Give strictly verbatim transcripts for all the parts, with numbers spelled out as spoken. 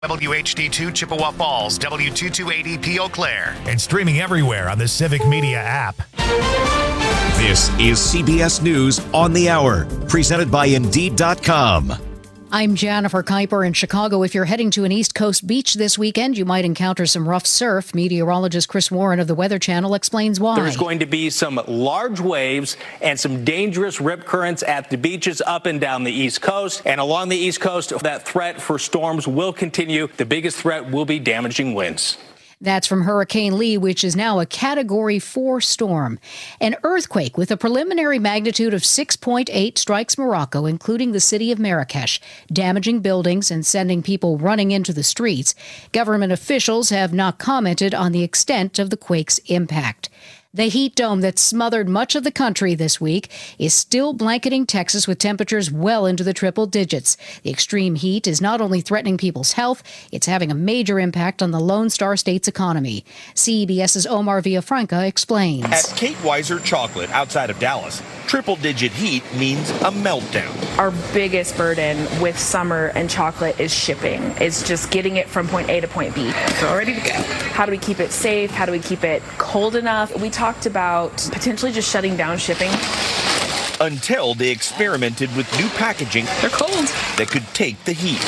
W H D two Chippewa Falls, W two twenty eighty Eau Claire. And streaming everywhere on the Civic Media app. This is C B S News on the Hour, presented by Indeed dot com. I'm Jennifer Kuiper in Chicago. If you're heading to an East Coast beach this weekend, you might encounter some rough surf. Meteorologist Chris Warren of the Weather Channel explains why. There's going to be some large waves and some dangerous rip currents at the beaches up and down the East Coast. And along the East Coast, that threat for storms will continue. The biggest threat will be damaging winds. That's from Hurricane Lee, which is now a Category four storm. An earthquake with a preliminary magnitude of six point eight strikes Morocco, including the city of Marrakesh, damaging buildings and sending people running into the streets. Government officials have not commented on the extent of the quake's impact. The heat dome that smothered much of the country this week is still blanketing Texas with temperatures well into the triple digits. The extreme heat is not only threatening people's health, it's having a major impact on the Lone Star State's economy. CBS's Omar Villafranca explains. At Kate Weiser Chocolate outside of Dallas, triple-digit heat means a meltdown. Our biggest burden with summer and chocolate is shipping. It's just getting it from point A to point B. It's all ready to go. How do we keep it safe? How do we keep it cold enough? We talked about potentially just shutting down shipping. Until they experimented with new packaging They're cold. that could take the heat.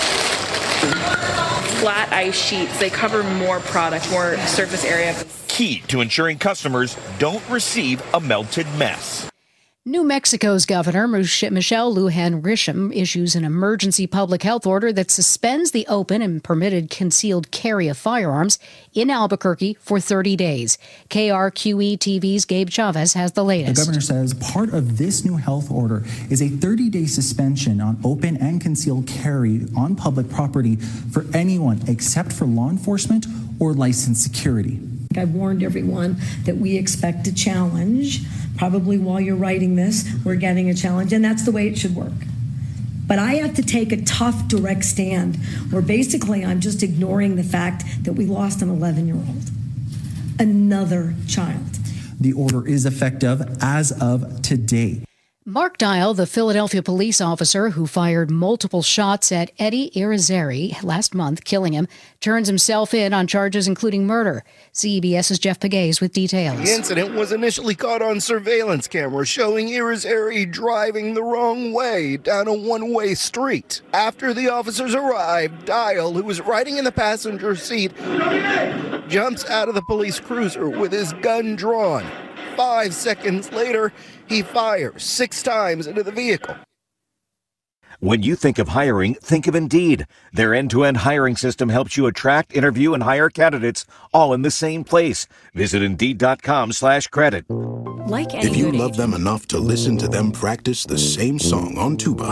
Flat ice sheets, they cover more product, more surface area. Key to ensuring customers don't receive a melted mess. New Mexico's Governor Michelle Lujan Grisham issues an emergency public health order that suspends the open and permitted concealed carry of firearms in Albuquerque for thirty days. K R Q E T V's Gabe Chavez has the latest. The governor says part of this new health order is a thirty-day suspension on open and concealed carry on public property for anyone except for law enforcement or licensed security. I've warned everyone that we expect a challenge. Probably while you're writing this, we're getting a challenge, and that's the way it should work. But I have to take a tough, direct stand where basically I'm just ignoring the fact that we lost an eleven-year-old, another child. The order is effective as of today. Mark Dial, the Philadelphia police officer who fired multiple shots at Eddie Irizarry last month, killing him, turns himself in on charges including murder. CBS's Jeff Pegues with details. The incident was initially caught on surveillance camera showing Irizarry driving the wrong way down a one-way street. After the officers arrived, Dial, who was riding in the passenger seat, jumps out of the police cruiser with his gun drawn. Five seconds later, he fires six times into the vehicle. When you think of hiring, think of Indeed. Their end-to-end hiring system helps you attract, interview, and hire candidates all in the same place. Visit Indeed.com slash credit. Like any if you good love agent. them enough to listen to them practice the same song on tuba,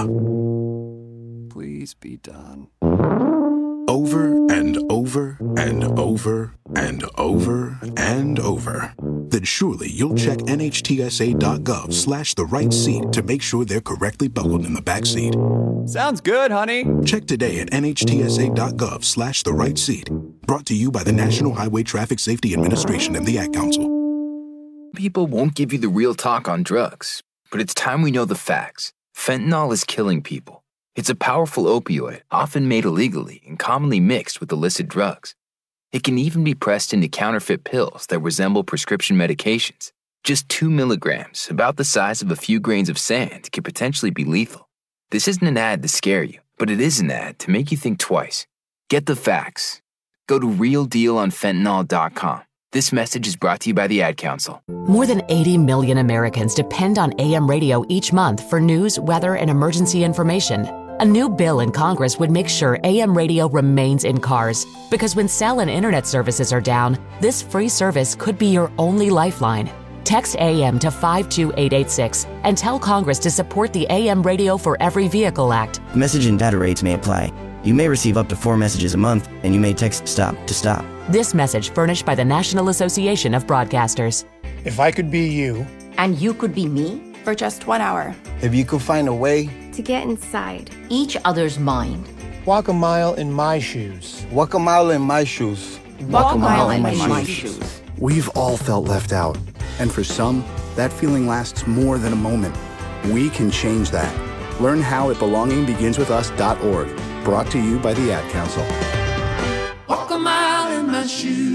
please be done. Over and over and over and over and over, then surely you'll check nhtsa.gov slash the right seat to make sure they're correctly buckled in the back seat. Sounds good, honey. Check today at nhtsa.gov slash the right seat. Brought to you by the National Highway Traffic Safety Administration and the Ad Council. People won't give you the real talk on drugs, but it's time we know the facts. Fentanyl is killing people. It's a powerful opioid, often made illegally and commonly mixed with illicit drugs. It can even be pressed into counterfeit pills that resemble prescription medications. Just two milligrams, about the size of a few grains of sand, can potentially be lethal. This isn't an ad to scare you, but it is an ad to make you think twice. Get the facts. Go to real deal on fentanyl dot com. This message is brought to you by the Ad Council. More than eighty million Americans depend on A M radio each month for news, weather, and emergency information. A new bill in Congress would make sure A M radio remains in cars, because when cell and internet services are down, this free service could be your only lifeline. Text A M to five two eight eight six and tell Congress to support the A M Radio for Every Vehicle Act. Message and data rates may apply. You may receive up to four messages a month, and you may text STOP to stop. This message furnished by the National Association of Broadcasters. If I could be you, and you could be me, for just one hour. If you could find a way to get inside each other's mind. Walk a mile in my shoes. Walk a mile in my shoes. Walk, Walk a mile, mile in, in my, my shoes. shoes. We've all felt left out. And for some, that feeling lasts more than a moment. We can change that. Learn how at belonging begins with us dot org. Brought to you by the Ad Council. Walk a mile in my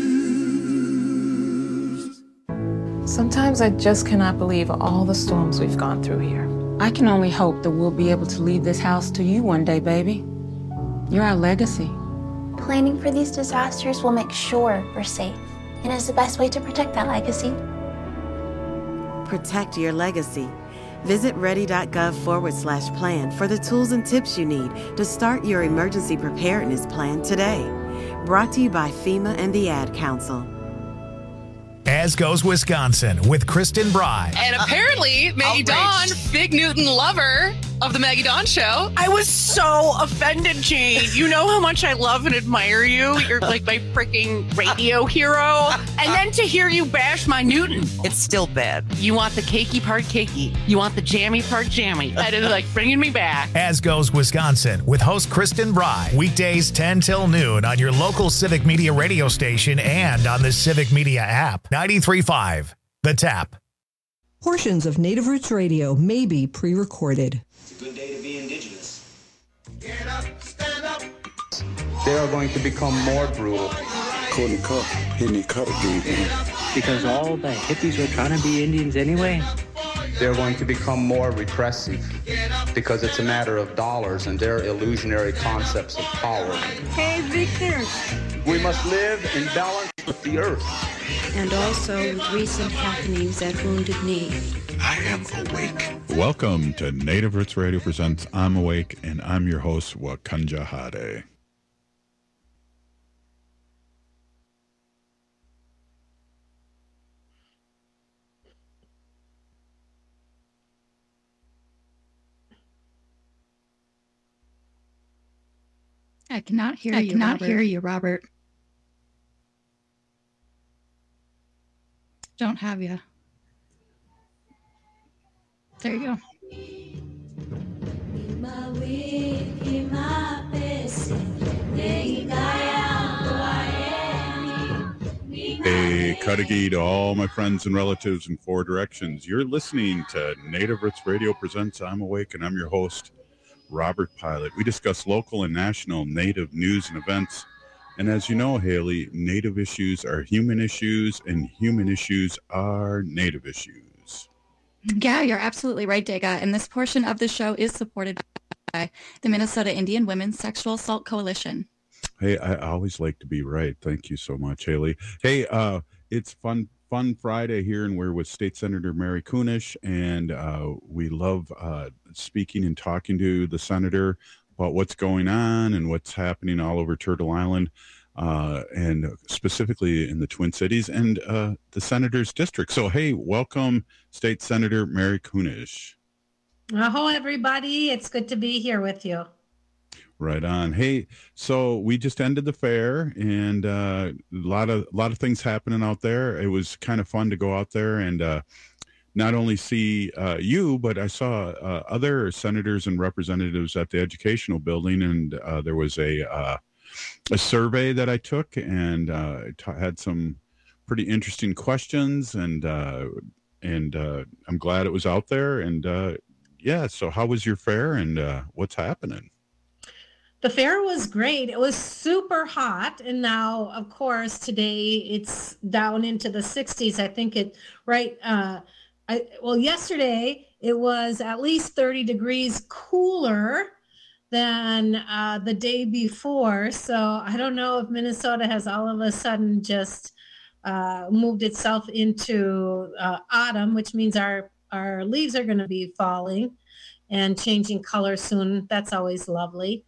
shoes. Sometimes I just cannot believe all the storms we've gone through here. I can only hope that we'll be able to leave this house to you one day, baby. You're our legacy. Planning for these disasters will make sure we're safe, and is the best way to protect that legacy. Protect your legacy. Visit ready.gov forward slash plan for the tools and tips you need to start your emergency preparedness plan today. Brought to you by FEMA and the Ad Council. As Goes Wisconsin with Kristen Bry. And apparently, Maggie Dawn, big Newton lover of the Maggie Dawn Show. I was so offended, Jane. You know how much I love and admire you. You're like my freaking radio hero. And then to hear you bash my Newton. It's still bad. You want the cakey part cakey. You want the jammy part jammy. That is like bringing me back. As Goes Wisconsin with host Kristen Bry. Weekdays ten till noon on your local Civic Media radio station and on the Civic Media app. ninety-three point five, The Tap. Portions of Native Roots Radio may be pre-recorded. It's a good day to be indigenous. Get up, stand up. They are going to become more brutal. Courtney Cup, Henry Cutter gave in. Because all the hippies were trying to be Indians anyway. They're going to become more repressive because it's a matter of dollars and their illusionary concepts of power. Hey, Victor. We must live in balance with the earth. And also with recent happenings at Wounded Knee. I am awake. Welcome to Native Roots Radio presents I'm Awake, and I'm your host, Wakanja Hade. I cannot hear I you, cannot Robert. hear you, Robert. Don't have you. There you go. Hey, Kadagi to all my friends and relatives in four directions. You're listening to Native Roots Radio presents I'm Awake, and I'm your host, Robert Pilot. We discuss local and national Native news and events. And as you know, Haley, Native issues are human issues, and human issues are Native issues. Yeah, you're absolutely right, Dega. And this portion of the show is supported by the Minnesota Indian Women's Sexual Assault Coalition. Hey, I always like to be right. Thank you so much, Haley. Hey, uh, it's fun, fun Friday here, and we're with State Senator Mary Kunesh, and uh, we love uh, speaking and talking to the senator about what's going on and what's happening all over Turtle Island, uh, and specifically in the Twin Cities and uh, the senator's district. So, hey, welcome, State Senator Mary Kunesh. Hello, everybody. It's good to be here with you. Right on. Hey, so we just ended the fair, and uh, a lot of a lot of things happening out there. It was kind of fun to go out there and uh, not only see uh, you, but I saw uh, other senators and representatives at the educational building, and uh, there was a uh, a survey that I took, and uh, t- had some pretty interesting questions, and uh, and uh, I'm glad it was out there. And uh, yeah, so how was your fair, and uh, what's happening? The fair was great. It was super hot. And now, of course, today it's down into the sixties. I think it, right, uh, I, well, yesterday it was at least thirty degrees cooler than uh, the day before. So I don't know if Minnesota has all of a sudden just uh, moved itself into uh, autumn, which means our, our leaves are going to be falling and changing color soon. That's always lovely.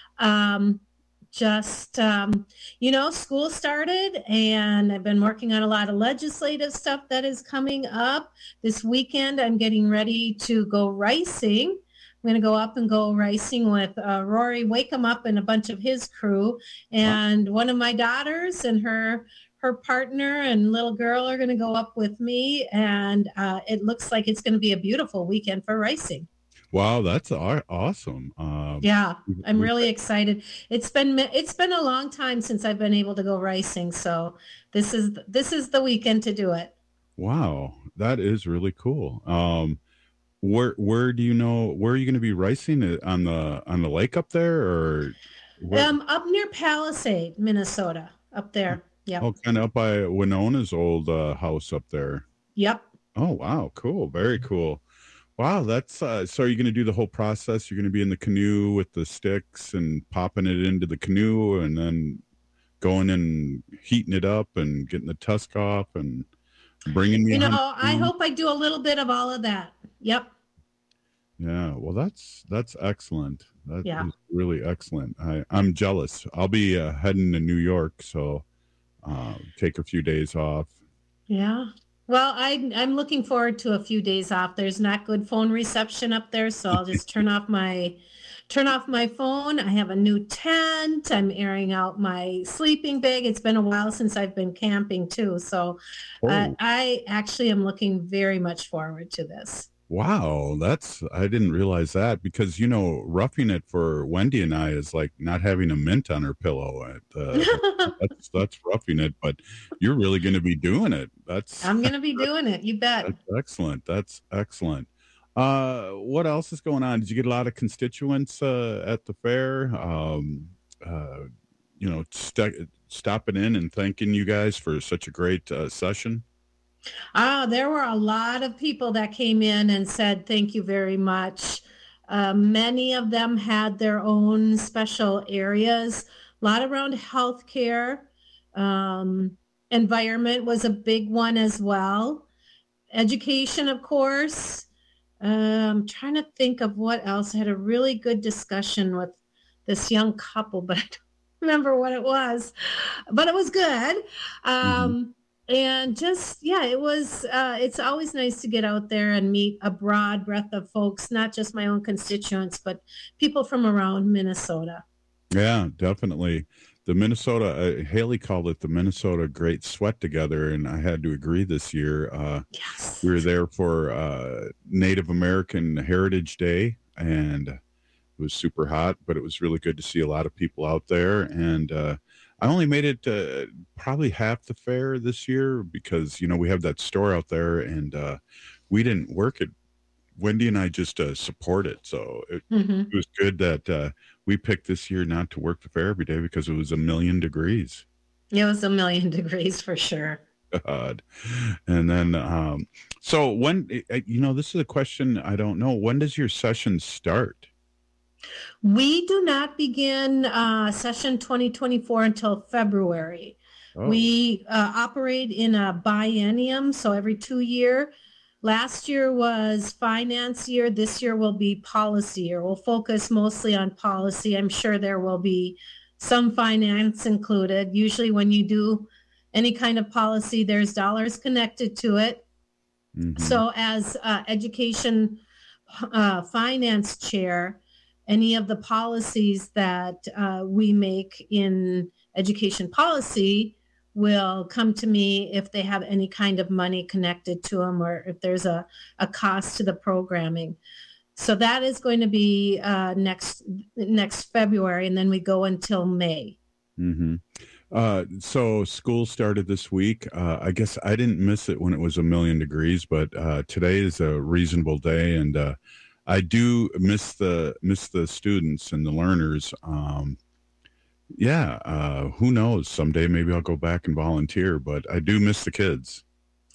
Um, just, um, you know, school started, and I've been working on a lot of legislative stuff that is coming up. This weekend, I'm getting ready to go ricing. I'm going to go up and go ricing with uh, Rory Wakeham Up and a bunch of his crew. And one of my daughters and her her partner and little girl are going to go up with me. And uh, it looks like it's going to be a beautiful weekend for ricing. Wow, that's awesome. Um, yeah, I'm really excited. It's been it's been a long time since I've been able to go ricing, so this is this is the weekend to do it. Wow, that is really cool. Um, where where do you know where are you going to be ricing it on the on the lake up there, or? Where? Um, up near Palisade, Minnesota, up there. Yeah. Oh, kind of up by Winona's old uh, house up there. Yep. Oh, wow. Cool. Very cool. Wow. That's uh, so are you going to do the whole process? You're going to be in the canoe with the sticks and popping it into the canoe and then going and heating it up and getting the tusk off and bringing me. You know, I hope I do a little bit of all of that. Yep. Yeah. Well, that's, that's excellent. That yeah. is really excellent. I, I'm jealous. I'll be uh, heading to New York. So uh, take a few days off. Yeah. Well, I, I'm looking forward to a few days off. There's not good phone reception up there, so I'll just turn off my turn off my phone. I have a new tent. I'm airing out my sleeping bag. It's been a while since I've been camping too, so uh, Oh. I actually am looking very much forward to this. Wow, that's I didn't realize that because you know roughing it for Wendy and I is like not having a mint on her pillow. At, uh, that's that's roughing it, but you're really going to be doing it. That's I'm going to be doing it. You bet. That's excellent. That's excellent. Uh, what else is going on? Did you get a lot of constituents uh, at the fair? Um, uh, you know, st- stopping in and thanking you guys for such a great uh, session. Ah, there were a lot of people that came in and said, thank you very much. Uh, many of them had their own special areas, a lot around healthcare. Um, environment was a big one as well. Education, of course. Uh, I'm trying to think of what else. I had a really good discussion with this young couple, but I don't remember what it was, but it was good. Um, mm-hmm. And just, yeah, it was, uh, it's always nice to get out there and meet a broad breadth of folks, not just my own constituents, but people from around Minnesota. Yeah, definitely. The Minnesota, uh, Haley called it the Minnesota Great Sweat Together, and I had to agree this year. Uh, yes. We were there for uh, Native American Heritage Day, and it was super hot, but it was really good to see a lot of people out there. And uh, I only made it uh, probably half the fair this year because, you know, we have that store out there, and uh, we didn't work it. Wendy and I just uh, support it. So it, mm-hmm. it was good that uh, we picked this year not to work the fair every day because it was a million degrees. It was a million degrees for sure. God. And then, um, so when, you know, this is a question I don't know. When does your session start? We do not begin uh, session twenty twenty-four until February. Oh. We uh, operate in a biennium, so every two year. Last year was finance year. This year will be policy year. We'll focus mostly on policy. I'm sure there will be some finance included. Usually when you do any kind of policy, there's dollars connected to it. Mm-hmm. So as uh, education uh, finance chair, any of the policies that uh, we make in education policy will come to me if they have any kind of money connected to them or if there's a, a cost to the programming. So that is going to be uh, next next February, and then we go until May. Mm-hmm. Uh, so school started this week. Uh, I guess I didn't miss it when it was a million degrees, but uh, today is a reasonable day, and uh, I do miss the miss the students and the learners. Um, yeah, uh, who knows? Someday maybe I'll go back and volunteer, but I do miss the kids.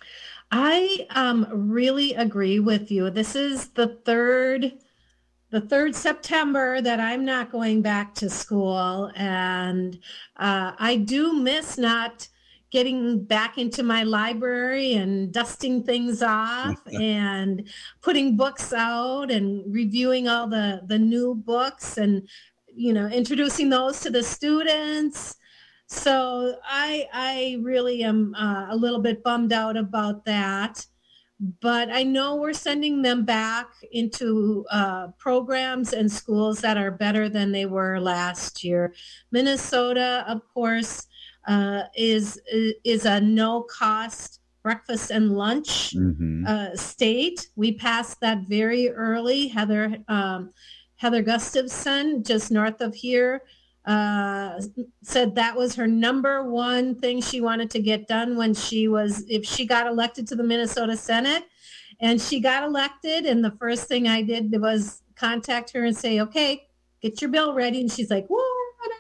I um, really agree with you. This is the third, the third September that I'm not going back to school, and uh, I do miss not getting back into my library and dusting things off and putting books out and reviewing all the the new books and, you know, introducing those to the students. So I I really am uh, a little bit bummed out about that, but I know we're sending them back into uh, programs and schools that are better than they were last year. Minnesota, of course, uh, is is a no cost breakfast and lunch mm-hmm. uh, state. We passed that very early. Heather. Um, Heather Gustafson, just north of here, uh, said that was her number one thing she wanted to get done when she was, if she got elected to the Minnesota Senate. And she got elected, and the first thing I did was contact her and say, okay, get your bill ready. And she's like, what?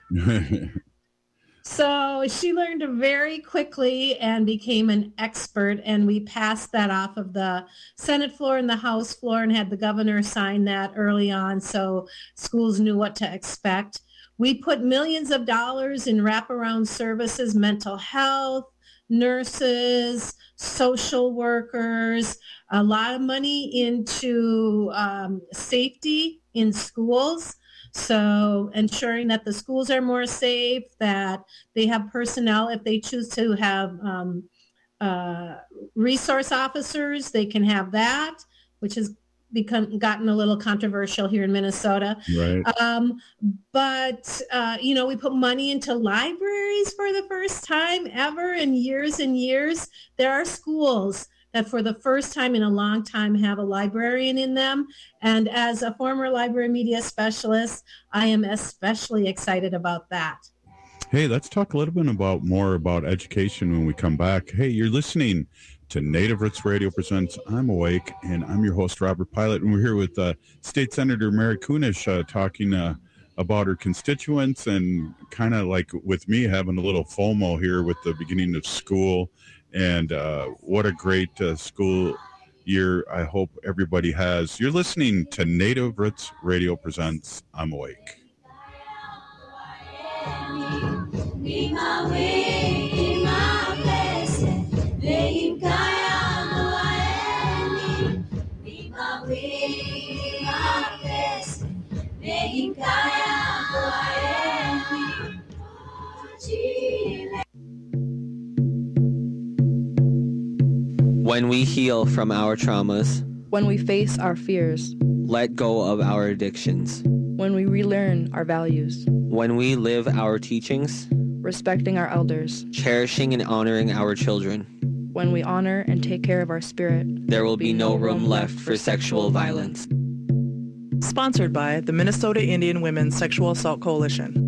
So she learned very quickly and became an expert, and we passed that off of the Senate floor and the House floor and had the governor sign that early on so schools knew what to expect. We put millions of dollars in wraparound services, mental health, nurses, social workers, a lot of money into um, safety in schools. So ensuring that the schools are more safe, that they have personnel. If they choose to have um, uh, resource officers, they can have that, which has become gotten a little controversial here in Minnesota. Right. Um, but, uh, you know, we put money into libraries for the first time ever in years and years. There are schools that for the first time in a long time have a librarian in them. And as a former library media specialist, I am especially excited about that. Hey, let's talk a little bit about more about education when we come back. Hey, you're listening to Native Roots Radio Presents I'm Awake, and I'm your host, Robert Pilot, and we're here with uh, State Senator Mary Kunesh uh, talking uh, about her constituents and kind of like with me having a little FOMO here with the beginning of school. And uh, what a great uh, school year I hope everybody has. You're listening to Native Roots Radio Presents I'm Awake. When we heal from our traumas, when we face our fears, let go of our addictions, when we relearn our values, when we live our teachings, respecting our elders, cherishing and honoring our children, when we honor and take care of our spirit, there will be no room left for sexual violence. Sponsored by the Minnesota Indian Women's Sexual Assault Coalition.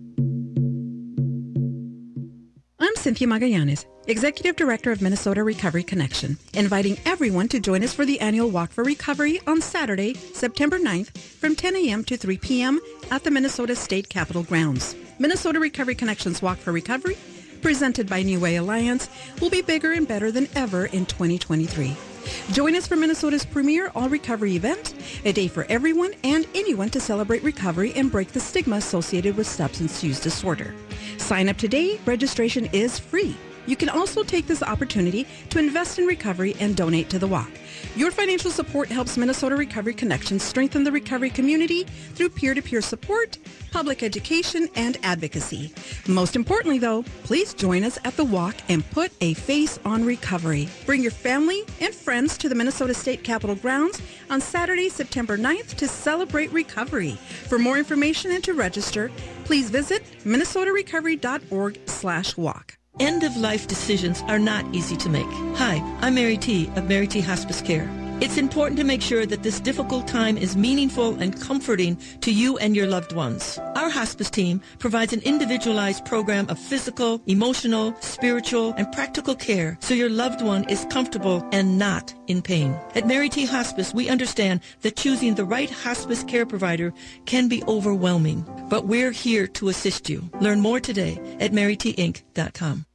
I'm Cynthia Magallanes, Executive Director of Minnesota Recovery Connection, inviting everyone to join us for the annual Walk for Recovery on Saturday, September ninth from ten a.m. to three p.m. at the Minnesota State Capitol grounds. Minnesota Recovery Connection's Walk for Recovery, presented by New Way Alliance, will be bigger and better than ever in twenty twenty-three. Join us for Minnesota's premier all-recovery event, a day for everyone and anyone to celebrate recovery and break the stigma associated with substance use disorder. Sign up today. Registration is free. You can also take this opportunity to invest in recovery and donate to the walk. Your financial support helps Minnesota Recovery Connection strengthen the recovery community through peer-to-peer support, public education, and advocacy. Most importantly, though, please join us at the walk and put a face on recovery. Bring your family and friends to the Minnesota State Capitol grounds on Saturday, September ninth to celebrate recovery. For more information and to register, please visit minnesotarecovery.org slash walk. End-of-life decisions are not easy to make. Hi, I'm Mary T. of Mary T. Hospice Care. It's important to make sure that this difficult time is meaningful and comforting to you and your loved ones. Our hospice team provides an individualized program of physical, emotional, spiritual, and practical care so your loved one is comfortable and not in pain. At Mary T. Hospice, we understand that choosing the right hospice care provider can be overwhelming, but we're here to assist you. Learn more today at mary t inc dot com.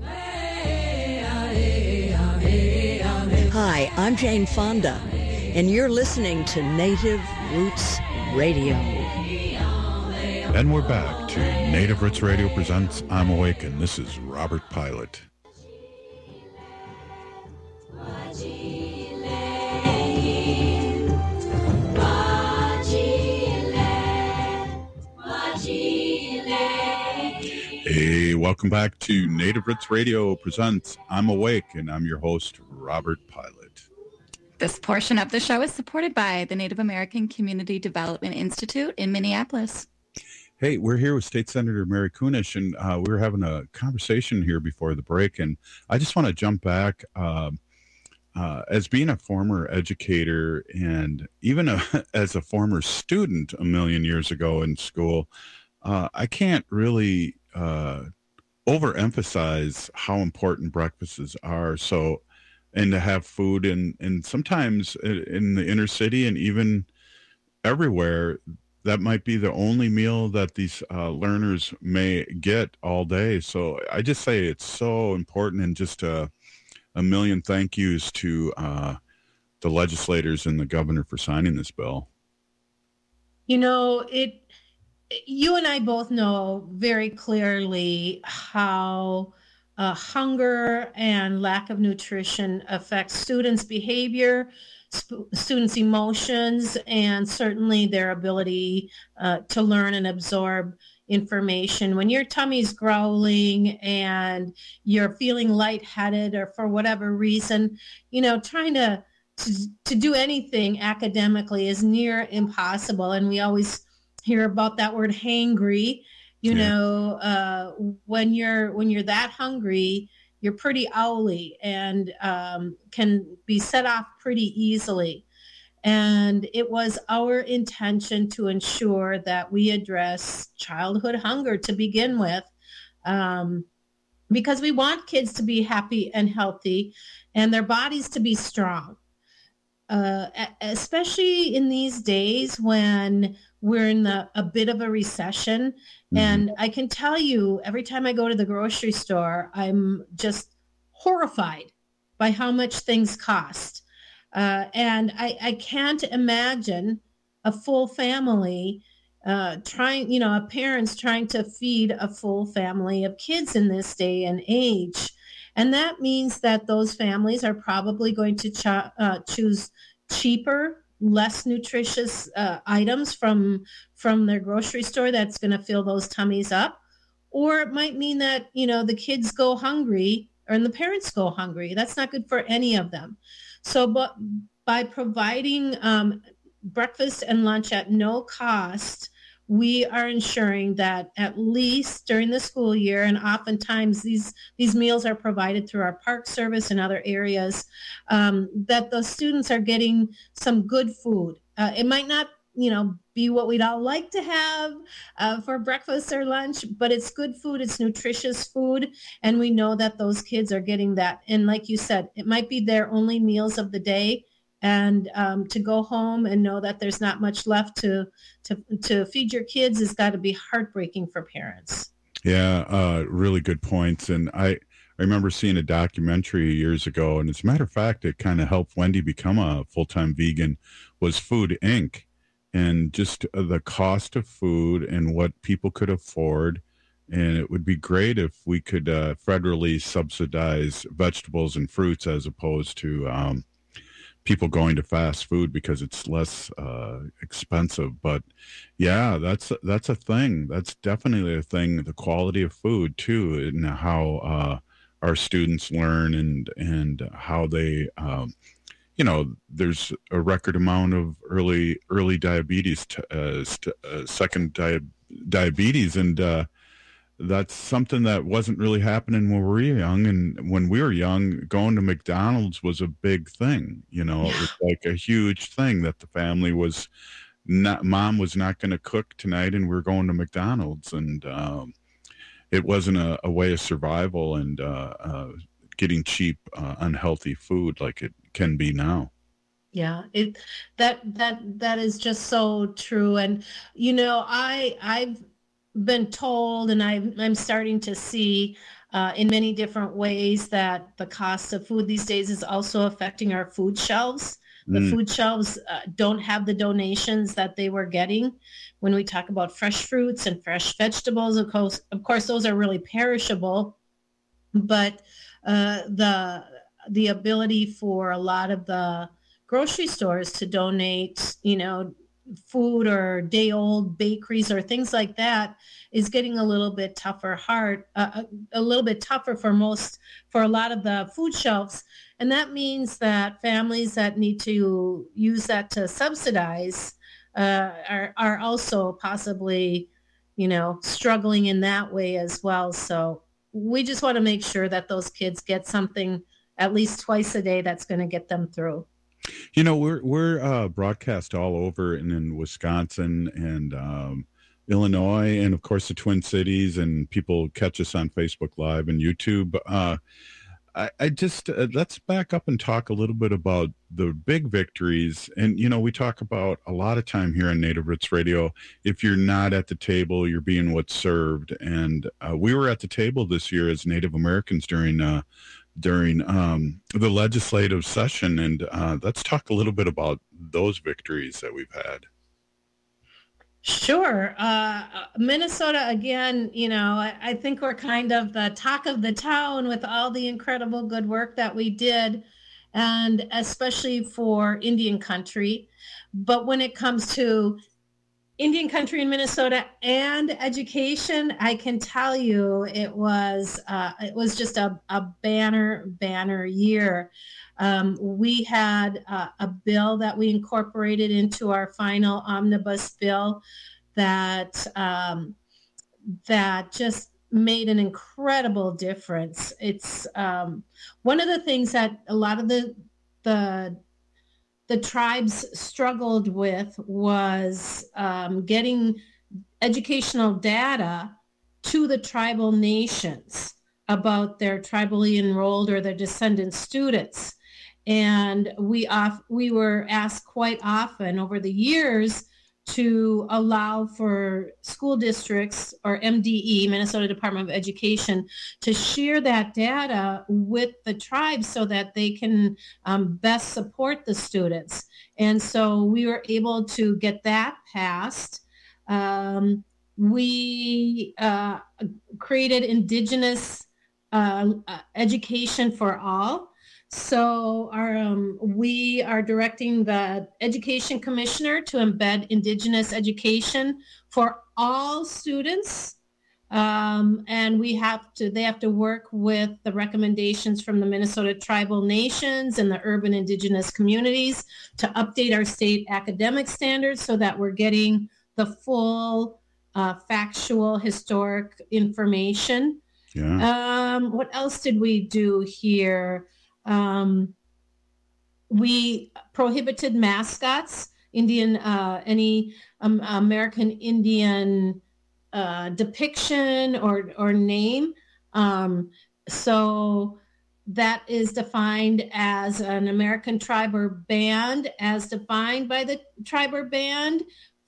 Hi, I'm Jane Fonda, and you're listening to Native Roots Radio. And we're back to Native Roots Radio Presents I'm Awake, and this is Robert Pilot. Hey, welcome back to Native Roots Radio Presents I'm Awake, and I'm your host, Robert Pilot. This portion of the show is supported by the Native American Community Development Institute in Minneapolis. Hey, we're here with State Senator Mary Kunesh, and uh, we were having a conversation here before the break, and I just want to jump back. Uh, uh, as being a former educator and even a, as a former student a million years ago in school, uh, I can't really uh, overemphasize how important breakfasts are. So, and to have food, and, and sometimes in the inner city and even everywhere, that might be the only meal that these uh, learners may get all day. So I just say it's so important, and just a, a million thank yous to uh, the legislators and the governor for signing this bill. You know, it. You and I both know very clearly how uh, hunger and lack of nutrition affects students' behavior, sp- students' emotions, and certainly their ability uh, to learn and absorb information. When your tummy's growling and you're feeling lightheaded or for whatever reason, you know, trying to to, to do anything academically is near impossible. And we always hear about that word hangry. You yeah. know, uh, when you're when you're that hungry, you're pretty owly and um, can be set off pretty easily. And it was our intention to ensure that we address childhood hunger to begin with, um, because we want kids to be happy and healthy and their bodies to be strong. Uh, especially in these days when we're in the, a bit of a recession. Mm-hmm. And I can tell you, every time I go to the grocery store, I'm just horrified by how much things cost. Uh, and I, I can't imagine a full family uh, trying, you know, a parents trying to feed a full family of kids in this day and age. And that means that those families are probably going to cho- uh, choose cheaper, less nutritious uh, items from from their grocery store that's going to fill those tummies up. Or it might mean that, you know, the kids go hungry or the parents go hungry. That's not good for any of them. So but by providing um, breakfast and lunch at no cost, we are ensuring that at least during the school year, and oftentimes these, these meals are provided through our park service and other areas, um, that the students are getting some good food. Uh, it might not, you know, be what we'd all like to have uh, for breakfast or lunch, but it's good food, it's nutritious food, and we know that those kids are getting that. And like you said, it might be their only meals of the day, and um, to go home and know that there's not much left to to to feed your kids has got to be heartbreaking for parents. Yeah, uh, really good points. And I, I remember seeing a documentary years ago, and as a matter of fact, it kind of helped Wendy become a full-time vegan, was Food Incorporated. And just the cost of food and what people could afford. And it would be great if we could uh, federally subsidize vegetables and fruits as opposed to um, people going to fast food because it's less uh, expensive. But yeah, that's that's a thing. That's definitely a thing. The quality of food too, and how uh, our students learn and and how they. Um, You know, there's a record amount of early early diabetes, t- uh, st- uh, second di- diabetes, and uh, that's something that wasn't really happening when we were young. And when we were young, going to McDonald's was a big thing. You know, yeah. It was like a huge thing that the family was not. Mom was not going to cook tonight, and we're going to McDonald's, and um, it wasn't a, a way of survival and uh, uh, getting cheap, uh, unhealthy food like it can be now. Yeah, it that that that is just so true. And you know, I I've been told, and I I'm starting to see uh, in many different ways that the cost of food these days is also affecting our food shelves. The mm. food shelves uh, don't have the donations that they were getting. When we talk about fresh fruits and fresh vegetables, of course, of course, those are really perishable, but uh, the the ability for a lot of the grocery stores to donate, you know, food or day old bakeries or things like that is getting a little bit tougher hard, uh, a, a little bit tougher for most, for a lot of the food shelves. And that means that families that need to use that to subsidize uh, are, are also possibly, you know, struggling in that way as well. So we just want to make sure that those kids get something at least twice a day that's going to get them through. You know, we're we're uh, broadcast all over, and in Wisconsin and um, Illinois, and of course the Twin Cities, and people catch us on Facebook Live and YouTube. Uh, I, I just uh, let's back up and talk a little bit about the big victories. And you know, we talk about a lot of time here on Native Roots Radio. If you're not at the table, you're being what's served. And uh, we were at the table this year as Native Americans during uh, during um, the legislative session. And uh, let's talk a little bit about those victories that we've had. Sure. Uh, Minnesota, again, you know, I, I think we're kind of the talk of the town with all the incredible good work that we did, and especially for Indian country. But when it comes to Indian country in Minnesota and education, I can tell you it was uh, it was just a, a banner, banner year. Um, we had uh, a bill that we incorporated into our final omnibus bill that um, that just made an incredible difference. It's um, one of the things that a lot of the the the tribes struggled with was um, getting educational data to the tribal nations about their tribally enrolled or their descendant students. And we off, we were asked quite often over the years to allow for school districts or M D E, Minnesota Department of Education, to share that data with the tribes so that they can um, best support the students. And so we were able to get that passed. Um, we uh, created Indigenous uh, education for all. So our, um, we are directing the Education Commissioner to embed Indigenous education for all students. Um, and we have to, they have to work with the recommendations from the Minnesota tribal nations and the urban Indigenous communities to update our state academic standards so that we're getting the full uh, factual historic information. Yeah. Um, what else did we do here? Um, we prohibited mascots, Indian, uh, any um, American Indian uh, depiction or, or name. Um, so that is defined as an American tribe or band as defined by the tribe or band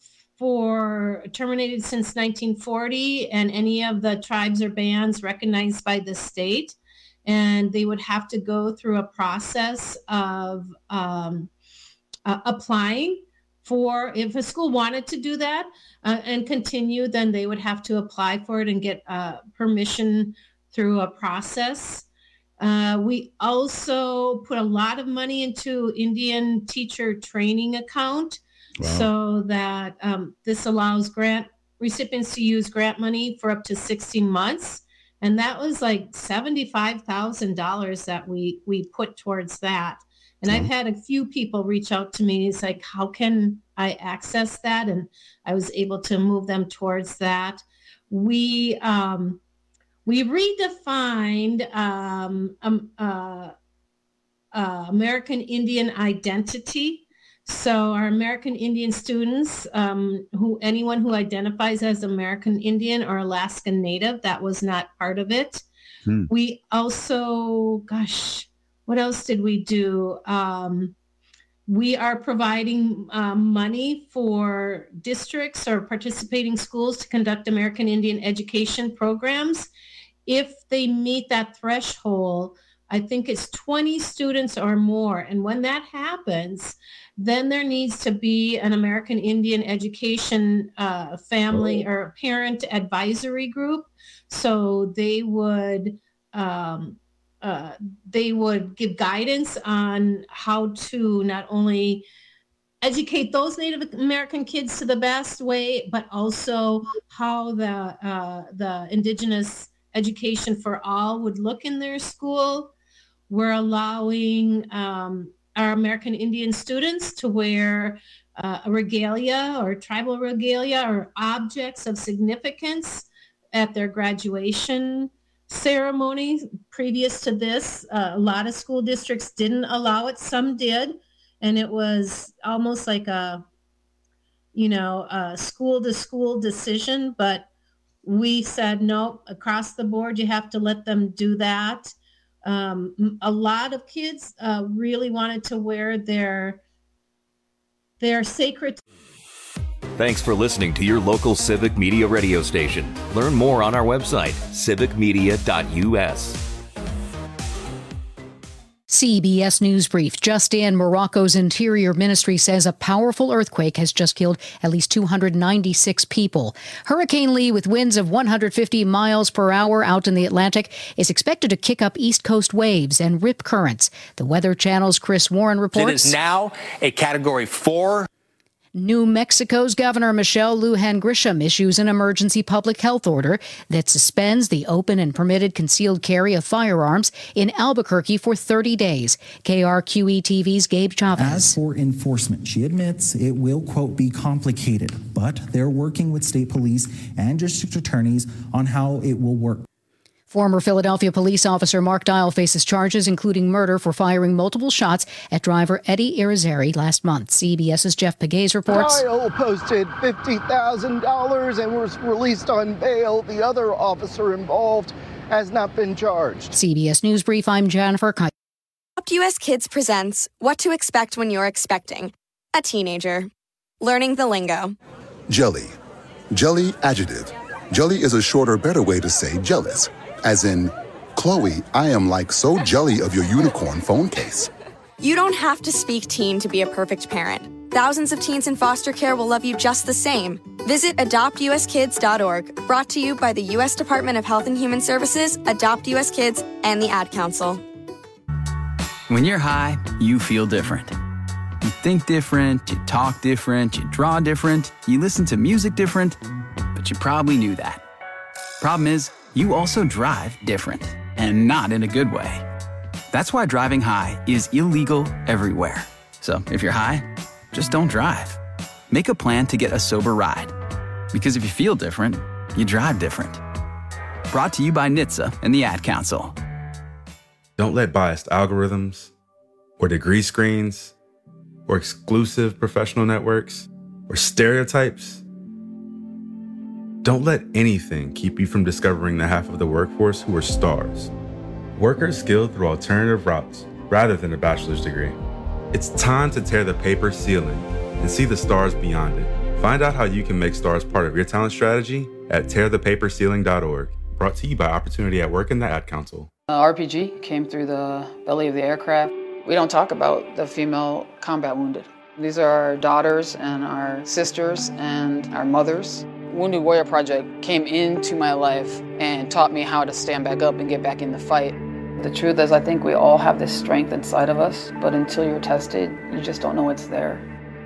for terminated since nineteen forty, and any of the tribes or bands recognized by the state. And they would have to go through a process of um, uh, applying for, if a school wanted to do that uh, and continue, then they would have to apply for it and get uh, permission through a process. Uh, we also put a lot of money into Indian teacher training account. Wow. So that um, this allows grant recipients to use grant money for up to sixteen months. And that was like seventy-five thousand dollars that we, we put towards that. And mm-hmm. I've had a few people reach out to me. It's like, how can I access that? And I was able to move them towards that. We um, we redefined um, um, uh, uh, American Indian identity. So our American Indian students, um, who anyone who identifies as American Indian or Alaskan Native, that was not part of it. Hmm. We also, gosh, what else did we do? Um, we are providing um, money for districts or participating schools to conduct American Indian education programs. If they meet that threshold, I think it's twenty students or more. And when that happens, then there needs to be an American Indian education uh, family or parent advisory group. So they would um, uh, they would give guidance on how to not only educate those Native American kids to the best way, but also how the uh, the Indigenous education for all would look in their school. We're allowing um, our American Indian students to wear uh, a regalia or tribal regalia or objects of significance at their graduation ceremony. Previous to this, uh, a lot of school districts didn't allow it. Some did. And it was almost like a, you know, a school to school decision. But we said, no, across the board, you have to let them do that. Um, a lot of kids uh, really wanted to wear their their sacred. Thanks for listening to your local Civic Media radio station. Learn more on our website, civic media dot u s. C B S News Brief. Just in, Morocco's Interior Ministry says a powerful earthquake has just killed at least two hundred ninety-six people. Hurricane Lee, with winds of one hundred fifty miles per hour out in the Atlantic, is expected to kick up East Coast waves and rip currents. The Weather Channel's Chris Warren reports. It is now a Category four. New Mexico's Governor Michelle Lujan Grisham issues an emergency public health order that suspends the open and permitted concealed carry of firearms in Albuquerque for thirty days. K R Q E T V's Gabe Chavez. As for enforcement, she admits it will, quote, be complicated, but they're working with state police and district attorneys on how it will work. Former Philadelphia police officer Mark Dial faces charges including murder for firing multiple shots at driver Eddie Irizarry last month. CBS's Jeff Pegues reports. Dial posted fifty thousand dollars and was released on bail. The other officer involved has not been charged. C B S News Brief, I'm Jennifer Kite. Adopt U S Kids presents What to Expect When You're Expecting a Teenager. Learning the lingo. Jelly. Jelly adjective. Jelly is a shorter, better way to say jealous. As in, Chloe, I am like so jelly of your unicorn phone case. You don't have to speak teen to be a perfect parent. Thousands of teens in foster care will love you just the same. Visit adopt u s kids dot org, brought to you by the U S Department of Health and Human Services, Adopt U S Kids, and the Ad Council. When you're high, you feel different. You think different, you talk different, you draw different, you listen to music different, but you probably knew that. Problem is, you also drive different, and not in a good way. That's why driving high is illegal everywhere. So if you're high, just don't drive. Make a plan to get a sober ride. Because if you feel different, you drive different. Brought to you by N H T S A and the Ad Council. Don't let biased algorithms, or degree screens, or exclusive professional networks, or stereotypes. Don't let anything keep you from discovering the half of the workforce who are stars. Workers skilled through alternative routes rather than a bachelor's degree. It's time to tear the paper ceiling and see the stars beyond it. Find out how you can make stars part of your talent strategy at tear the paper ceiling dot org. Brought to you by Opportunity at Work and the Ad Council. Uh, R P G came through the belly of the aircraft. We don't talk about the female combat wounded. These are our daughters and our sisters and our mothers. Wounded Warrior Project came into my life and taught me how to stand back up and get back in the fight. The truth is, I think we all have this strength inside of us, but until you're tested, you just don't know it's there.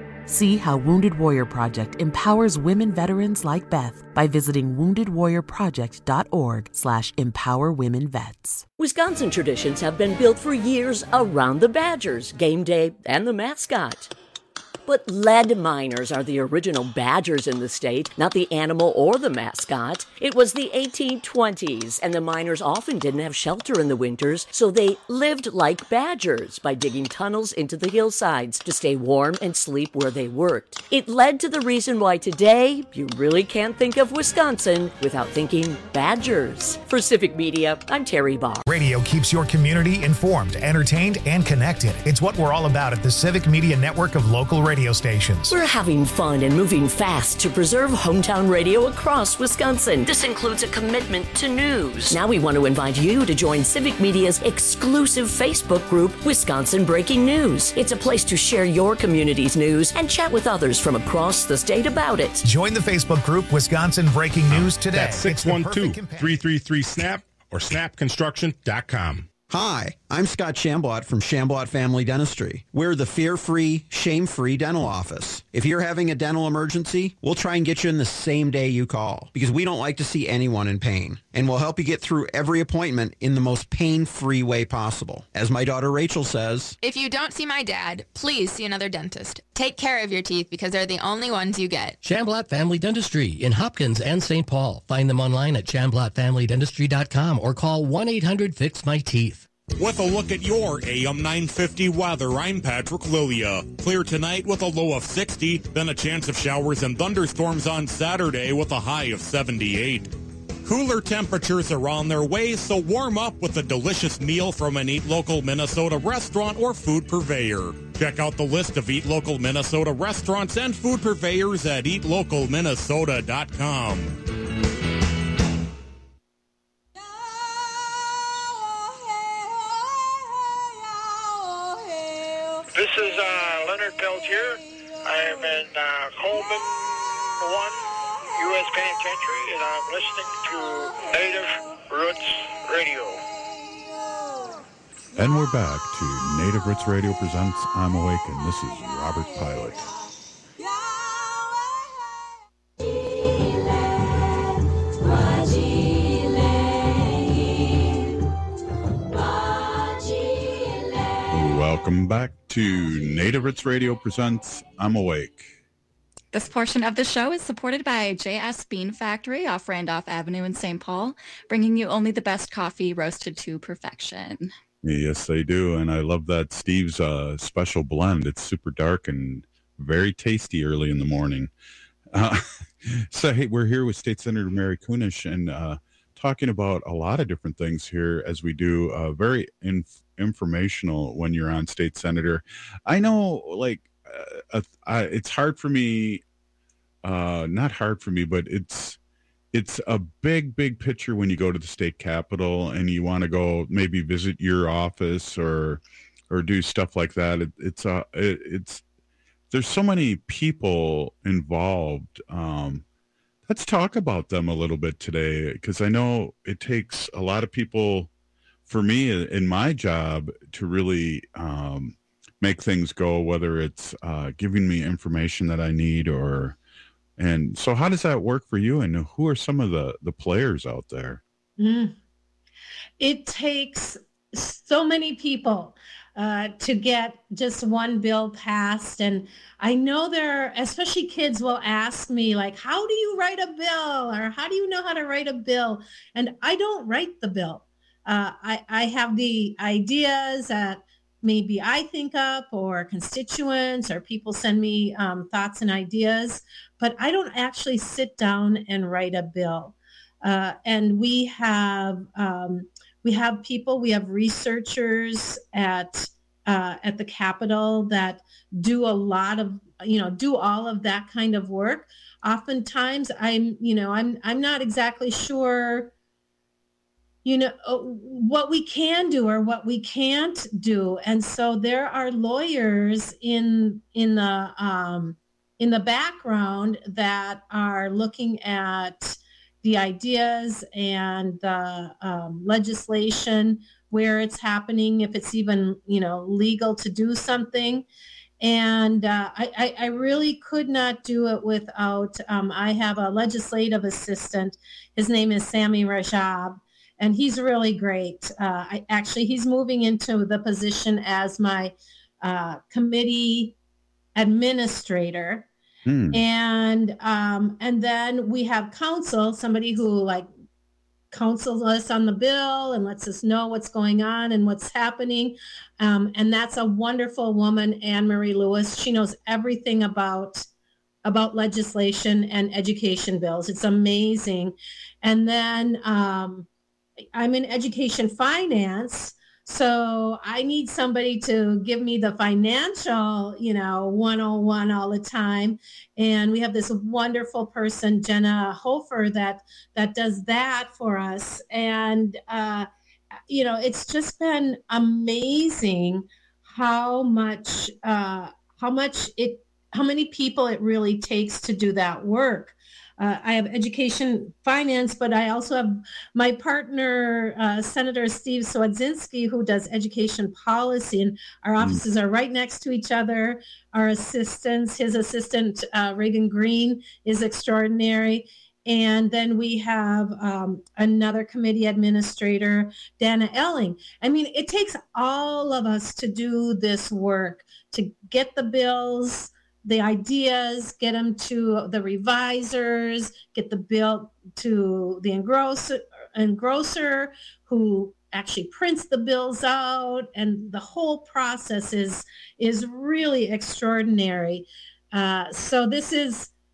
See how Wounded Warrior Project empowers women veterans like Beth by visiting wounded warrior project dot org slash empower women vets. Wisconsin traditions have been built for years around the Badgers, game day, and the mascot. But lead miners are the original Badgers in the state, not the animal or the mascot. It was the eighteen twenties, and the miners often didn't have shelter in the winters, so they lived like badgers by digging tunnels into the hillsides to stay warm and sleep where they worked. It led to the reason why today you really can't think of Wisconsin without thinking Badgers. For Civic Media, I'm Terry Barr. Radio keeps your community informed, entertained, and connected. It's what we're all about at the Civic Media Network of local radio stations. We're having fun and moving fast to preserve hometown radio across Wisconsin. This includes a commitment to news. Now we want to invite you to join Civic Media's exclusive Facebook group, Wisconsin Breaking News. It's a place to share your community's news and chat with others from across the state about it. Join the Facebook group, Wisconsin Breaking News today. That's six one two, three three three, SNAP or snap construction dot com. Hi, I'm Scott Shamblot from Shamblot Family Dentistry. We're the fear-free, shame-free dental office. If you're having a dental emergency, we'll try and get you in the same day you call because we don't like to see anyone in pain. And we'll help you get through every appointment in the most pain-free way possible. As my daughter Rachel says, if you don't see my dad, please see another dentist. Take care of your teeth because they're the only ones you get. Shamblot Family Dentistry in Hopkins and Saint Paul. Find them online at shamblot family dentistry dot com or call one eight hundred fix my teeth. With a look at your A M nine fifty weather, I'm Patrick Lilia. Clear tonight with a low of sixty, then a chance of showers and thunderstorms on Saturday with a high of seventy-eight. Cooler temperatures are on their way, so warm up with a delicious meal from an Eat Local Minnesota restaurant or food purveyor. Check out the list of Eat Local Minnesota restaurants and food purveyors at eat local minnesota dot com. This is uh, Leonard Peltier. I am in uh, Coleman one U S Penitentiary, and I'm listening to Native Roots Radio. And we're back to Native Roots Radio presents I'm Awake, and this is Robert Pilot. Welcome back to Native Roots Radio presents I'm Awake. This portion of the show is supported by J S Bean Factory off Randolph Avenue in Saint Paul, bringing you only the best coffee roasted to perfection. Yes, they do, and I love that Steve's uh, special blend. It's super dark and very tasty early in the morning. Uh, so, hey, we're here with State Senator Mary Kunesh and uh, talking about a lot of different things here as we do. Uh, very inf- informational when you're on State Senator. I know, like, uh, I, it's hard for me, uh, not hard for me, but it's it's a big, big picture when you go to the state capitol and you want to go maybe visit your office or or do stuff like that. It, it's a it, it's there's so many people involved. Um, let's talk about them a little bit today, because I know it takes a lot of people for me in my job to really um, make things go, whether it's uh, giving me information that I need or, and so how does that work for you? And who are some of the, the players out there? Mm. It takes so many people uh, to get just one bill passed. And I know there, especially kids will ask me, like, how do you write a bill? Or how do you know how to write a bill? And I don't write the bill. Uh, I, I have the ideas that maybe I think up, or constituents or people send me um, thoughts and ideas, but I don't actually sit down and write a bill. Uh, and we have um, we have people, we have researchers at uh, at the Capitol that do a lot of, you know, do all of that kind of work. Oftentimes, I'm, you know, I'm I'm not exactly sure, you know, what we can do or what we can't do. And so there are lawyers in in the um, in the background that are looking at the ideas and the um, legislation, where it's happening, if it's even, you know, legal to do something. And uh, I, I really could not do it without, um, I have a legislative assistant. His name is Sammy Rajab. And he's really great. Uh, I, actually, he's moving into the position as my uh, committee administrator. Mm. And um, and then we have counsel, somebody who like counsels us on the bill and lets us know what's going on and what's happening. Um, and that's a wonderful woman, Anne Marie Lewis. She knows everything about about legislation and education bills. It's amazing. And then um, I'm in education finance, so I need somebody to give me the financial, you know, one oh one all the time. And we have this wonderful person, Jenna Hofer, that that does that for us. And, uh, you know, it's just been amazing how much, uh, how much it, how many people it really takes to do that work. Uh, I have education finance, but I also have my partner, uh, Senator Steve Swedzinski, who does education policy, and our offices are right next to each other. Our assistants, his assistant, uh, Reagan Green, is extraordinary. And then we have um, another committee administrator, Dana Elling. I mean, it takes all of us to do this work, to get the bills, the ideas, get them to the revisers, get the bill to the engrosser, engrosser who actually prints the bills out. And the whole process is, is really extraordinary. Uh, so this is,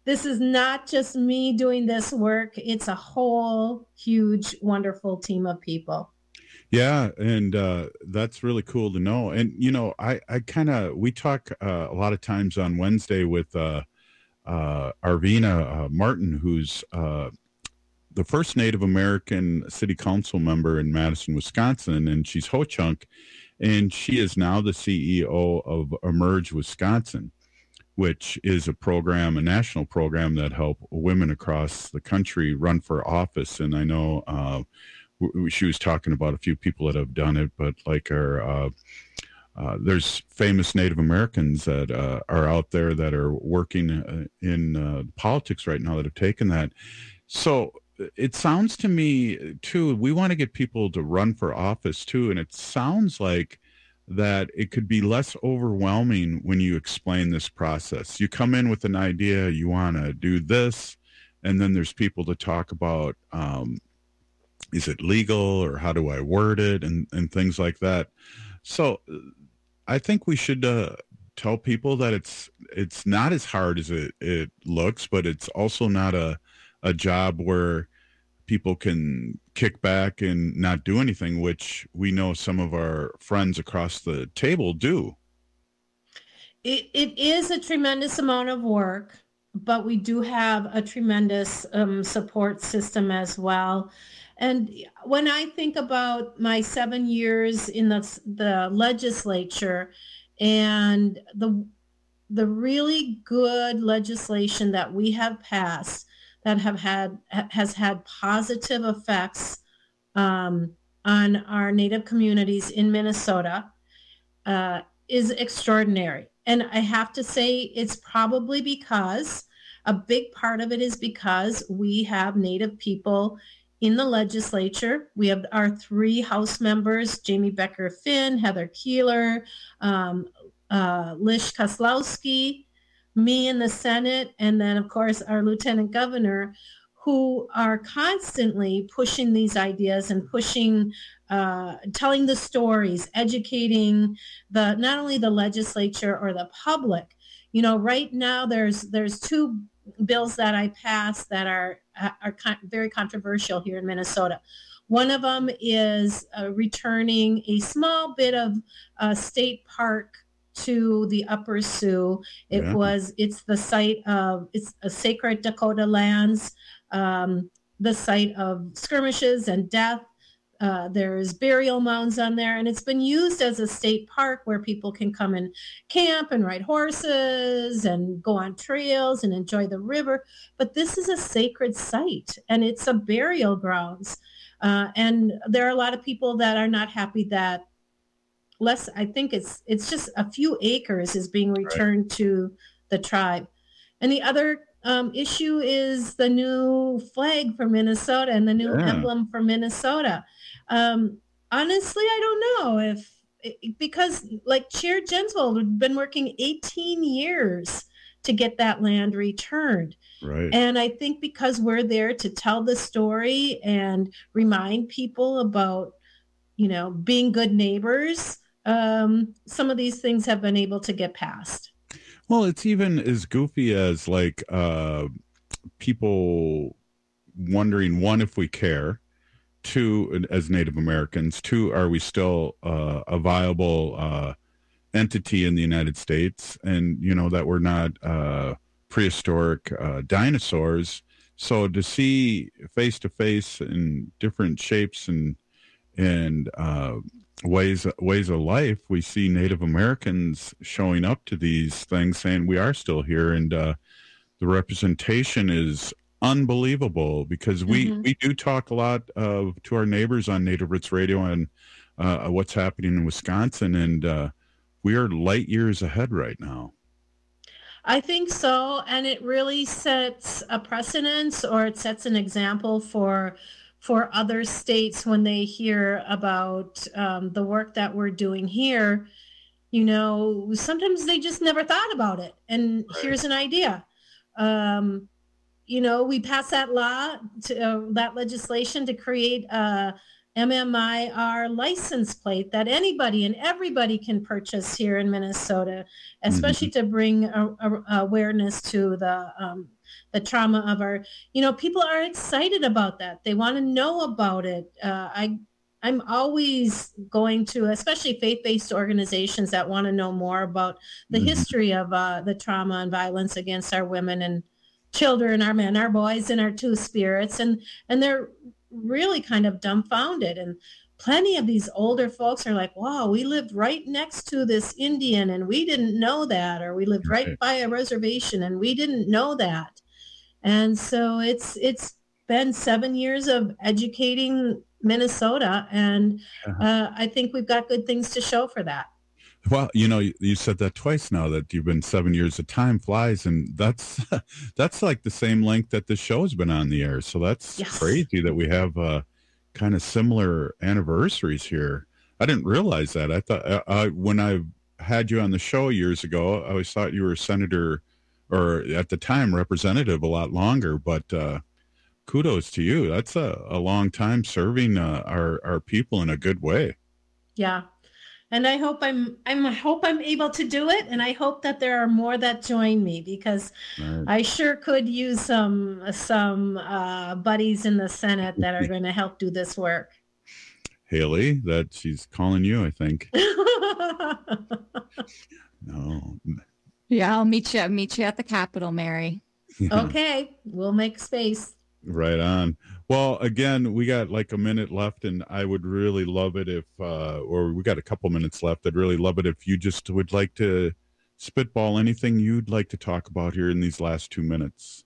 this is not just me doing this work. It's a whole huge, wonderful team of people. Yeah, and uh, that's really cool to know. And, you know, I, I kind of, we talk uh, a lot of times on Wednesday with uh, uh, Arvina uh, Martin, who's uh, the first Native American city council member in Madison, Wisconsin, and she's Ho-Chunk, and she is now the C E O of Emerge Wisconsin, which is a program, a national program that help women across the country run for office. And I know uh, she was talking about a few people that have done it, but like our, uh, uh, there's famous Native Americans that uh, are out there that are working uh, in uh, politics right now that have taken that. So it sounds to me too, we want to get people to run for office too. And it sounds like that it could be less overwhelming when you explain this process. You come in with an idea, you want to do this, and then there's people to talk about, um, is it legal or how do I word it, and, and things like that. So I think we should uh, tell people that it's it's not as hard as it, it looks, but it's also not a, a job where people can kick back and not do anything, which we know some of our friends across the table do. It, it is a tremendous amount of work, but we do have a tremendous um, support system as well. And when I think about my seven years in the, the legislature and the, the really good legislation that we have passed that have had has had positive effects um, on our Native communities in Minnesota uh, is extraordinary. And I have to say it's probably because a big part of it is because we have Native people in the legislature. We have our three House members, Jamie Becker Finn, Heather Keeler, um, uh, Lish Koslowski, me in the Senate, and then, of course, our Lieutenant Governor, who are constantly pushing these ideas and pushing, uh, telling the stories, educating the not only the legislature or the public. You know, right now there's there's two bills that I passed that are are con- very controversial here in Minnesota. One of them is uh, returning a small bit of uh, state park to the Upper Sioux. It yeah. was, it's the site of, it's a sacred Dakota lands, um, the site of skirmishes and death. Uh, there's burial mounds on there, and it's been used as a state park where people can come and camp and ride horses and go on trails and enjoy the river. But this is a sacred site, and it's a burial grounds. Uh, and there are a lot of people that are not happy that less, I think it's it's just a few acres is being returned right. to the tribe. And the other um, issue is the new flag for Minnesota and the new yeah. emblem for Minnesota. Um, honestly, I don't know if, because like Chair Jensvold had been working eighteen years to get that land returned. Right. And I think because we're there to tell the story and remind people about, you know, being good neighbors, um, some of these things have been able to get passed. Well, it's even as goofy as like uh, people wondering, one, if we care, two, as Native Americans, two, are we still uh, a viable uh, entity in the United States, and, you know, that we're not uh, prehistoric uh, dinosaurs. So to see face to face in different shapes and and uh, ways ways of life, we see Native Americans showing up to these things saying we are still here, and uh, the representation is unbelievable, because we, mm-hmm. we do talk a lot of to our neighbors on Native Roots Radio and uh, what's happening in Wisconsin, and uh, we are light years ahead right now. I think so, and it really sets a precedence, or it sets an example for for other states when they hear about um, the work that we're doing here. You know, sometimes they just never thought about it, and right. here's an idea. Um, you know, we passed that law, to, uh, that legislation to create a, M M I R license plate that anybody and everybody can purchase here in Minnesota, especially mm-hmm. to bring a, a, awareness to the um, the trauma of our, you know, people are excited about that. They want to know about it. Uh, I, I'm always going to, especially faith-based organizations that want to know more about the mm-hmm. history of uh, the trauma and violence against our women and children, our men, our boys, and our two spirits. And, and they're really kind of dumbfounded. And plenty of these older folks are like, wow, we lived right next to this Indian and we didn't know that, or we lived right, right by a reservation and we didn't know that. And so it's it's been seven years of educating Minnesota, and uh, I think we've got good things to show for that. Well, you know, you, you said that twice now, that you've been seven years. The time flies, and that's that's like the same length that the show's been on the air. So that's yes. crazy that we have uh, kind of similar anniversaries here. I didn't realize that. I thought uh, I, when I had you on the show years ago, I always thought you were Senator, or at the time representative, a lot longer. But uh, kudos to you. That's a, a long time serving uh, our our people in a good way. Yeah. And I hope I'm, I'm, I hope I'm able to do it. And I hope that there are more that join me, because right. I sure could use some, some uh, buddies in the Senate that are going to help do this work. Haley, that she's calling you, I think. No. Yeah, I'll meet you. I'll meet you at the Capitol, Mary. Yeah. Okay. We'll make space. Right on. Well, again, we got like a minute left, and I would really love it if, uh, or we got a couple minutes left. I'd really love it if you just would like to spitball anything you'd like to talk about here in these last two minutes.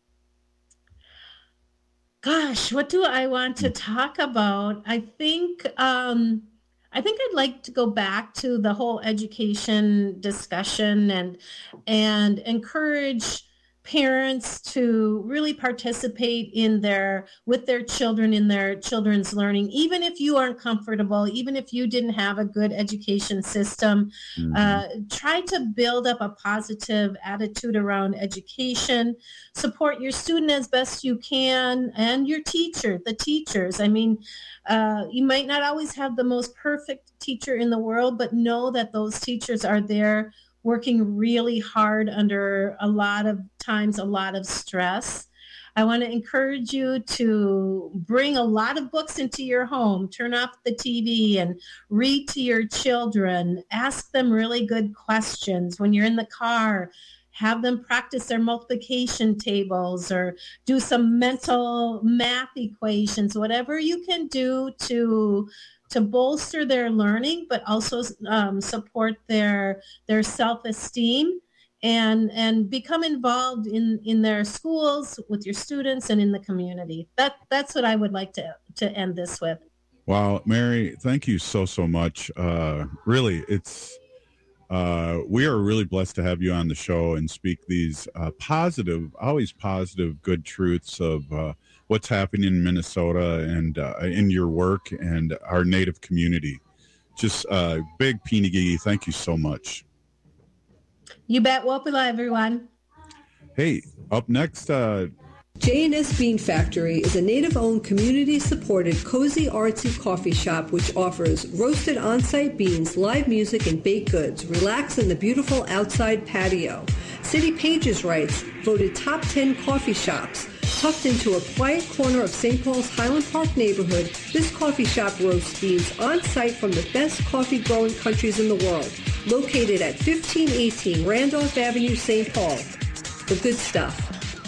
Gosh, what do I want to talk about? I think, um, I think I'd like to go back to the whole education discussion and, and encourage parents to really participate in their, with their children, in their children's learning, even if you aren't comfortable, even if you didn't have a good education system. Mm-hmm. Uh, try to build up a positive attitude around education, support your student as best you can, and your teacher, the teachers. I mean, uh, you might not always have the most perfect teacher in the world, but know that those teachers are there working really hard under a lot of times, a lot of stress. I want to encourage you to bring a lot of books into your home, turn off the T V and read to your children. Ask them really good questions. When you're in the car, have them practice their multiplication tables or do some mental math equations, whatever you can do to to bolster their learning, but also um, support their their self-esteem and and become involved in, in their schools, with your students, and in the community. That that's what I would like to, to end this with. Wow, Mary, thank you so, so much. Uh, really, it's uh, we are really blessed to have you on the show and speak these uh, positive, always positive, good truths of uh, what's happening in Minnesota and uh, in your work and our Native community. Just uh, big Peenigee, thank you so much. You bet. Wopila, everyone. Hey, up next. Uh, J and S Bean Factory is a Native-owned, community-supported, cozy, artsy coffee shop which offers roasted on-site beans, live music, and baked goods. Relax in the beautiful outside patio. City Pages writes, voted top ten coffee shops. Tucked into a quiet corner of Saint Paul's Highland Park neighborhood, this coffee shop roasts beans on-site from the best coffee-growing countries in the world. Located at fifteen eighteen Randolph Avenue, Saint Paul. The good stuff.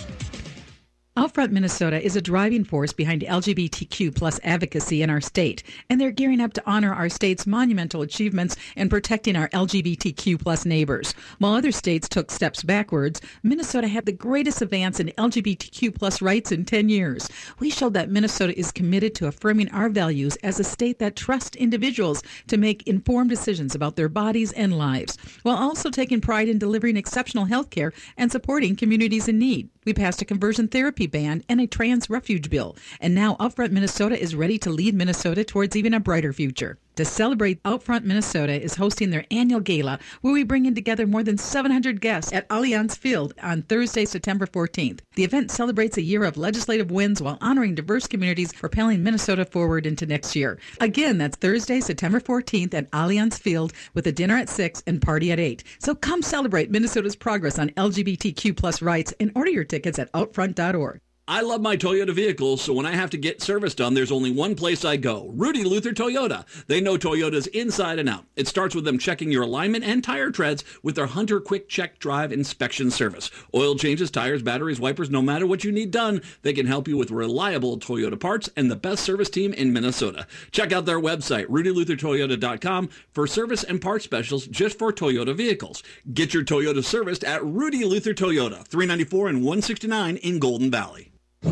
Outfront Minnesota is a driving force behind L G B T Q plus advocacy in our state, and they're gearing up to honor our state's monumental achievements in protecting our L G B T Q plus neighbors. While other states took steps backwards, Minnesota had the greatest advance in L G B T Q plus rights in ten years. We showed that Minnesota is committed to affirming our values as a state that trusts individuals to make informed decisions about their bodies and lives, while also taking pride in delivering exceptional health care and supporting communities in need. We passed a conversion therapy ban and a trans refuge bill, and now Upfront Minnesota is ready to lead Minnesota towards even a brighter future. To celebrate, Outfront Minnesota is hosting their annual gala, where we bring in together more than seven hundred guests at Allianz Field on Thursday, September fourteenth. The event celebrates a year of legislative wins while honoring diverse communities, propelling Minnesota forward into next year. Again, that's Thursday, September fourteenth at Allianz Field with a dinner at six and party at eight. So come celebrate Minnesota's progress on L G B T Q plus rights and order your tickets at outfront dot org. I love my Toyota vehicles, so when I have to get service done, there's only one place I go, Rudy Luther Toyota. They know Toyotas inside and out. It starts with them checking your alignment and tire treads with their Hunter Quick Check Drive inspection service. Oil changes, tires, batteries, wipers, no matter what you need done, they can help you with reliable Toyota parts and the best service team in Minnesota. Check out their website, rudy luther toyota dot com, for service and part specials just for Toyota vehicles. Get your Toyota serviced at Rudy Luther Toyota, three ninety-four and one sixty-nine in Golden Valley.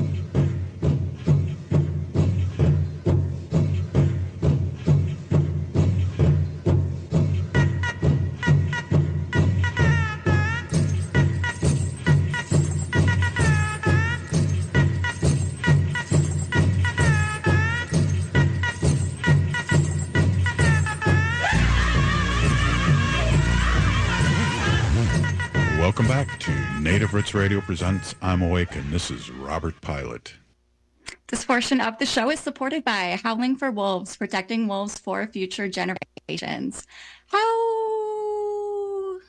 Welcome back to Native Roots Radio presents I'm Awake, and this is Robert Pilot. This portion of the show is supported by Howling for Wolves, protecting wolves for future generations. How?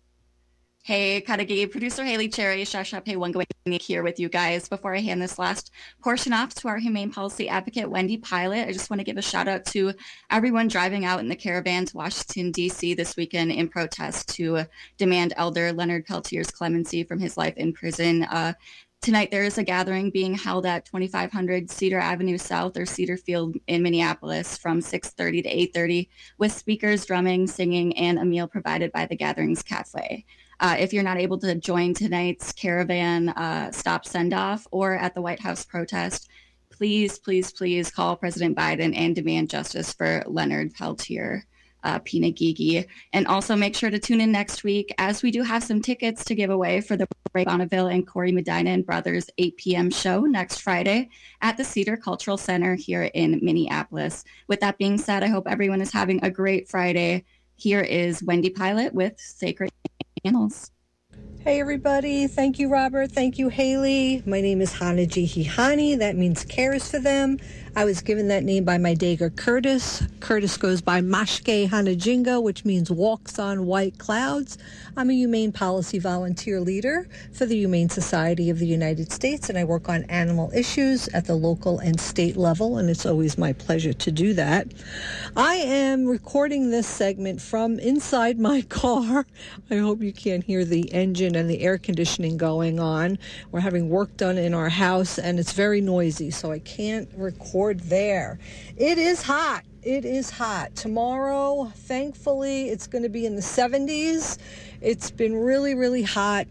Hey, Kadagi, producer Haley Cherry, Shashap Hey Wangaway here with you guys. Before I hand this last portion off to our humane policy advocate, Wendy Pilot, I just want to give a shout out to everyone driving out in the caravan to Washington, D C this weekend in protest to demand Elder Leonard Peltier's clemency from his life in prison. Uh, tonight there is a gathering being held at twenty-five hundred Cedar Avenue South or Cedar Field in Minneapolis from six thirty to eight thirty with speakers, drumming, singing, and a meal provided by the Gatherings Cafe. Uh, if you're not able to join tonight's caravan uh, stop send-off or at the White House protest, please, please, please call President Biden and demand justice for Leonard Peltier, uh, Pina Gigi. And also make sure to tune in next week as we do have some tickets to give away for the Ray Bonneville and Corey Medina and Brothers eight p.m. show next Friday at the Cedar Cultural Center here in Minneapolis. With that being said, I hope everyone is having a great Friday. Here is Wendy Pilot with Sacred Animals. Hey everybody, thank you Robert, thank you Haley. My name is Hanaji Hihani, that means cares for them. I was given that name by my Dager Curtis. Curtis goes by Mashke Hanajinga, which means walks on white clouds. I'm a humane policy volunteer leader for the Humane Society of the United States, and I work on animal issues at the local and state level, and it's always my pleasure to do that. I am recording this segment from inside my car. I hope you can't hear the engine and the air conditioning going on. We're having work done in our house, and it's very noisy, so I can't record there. It is hot. It is hot. Tomorrow, thankfully, it's going to be in the seventies. It's been really, really hot.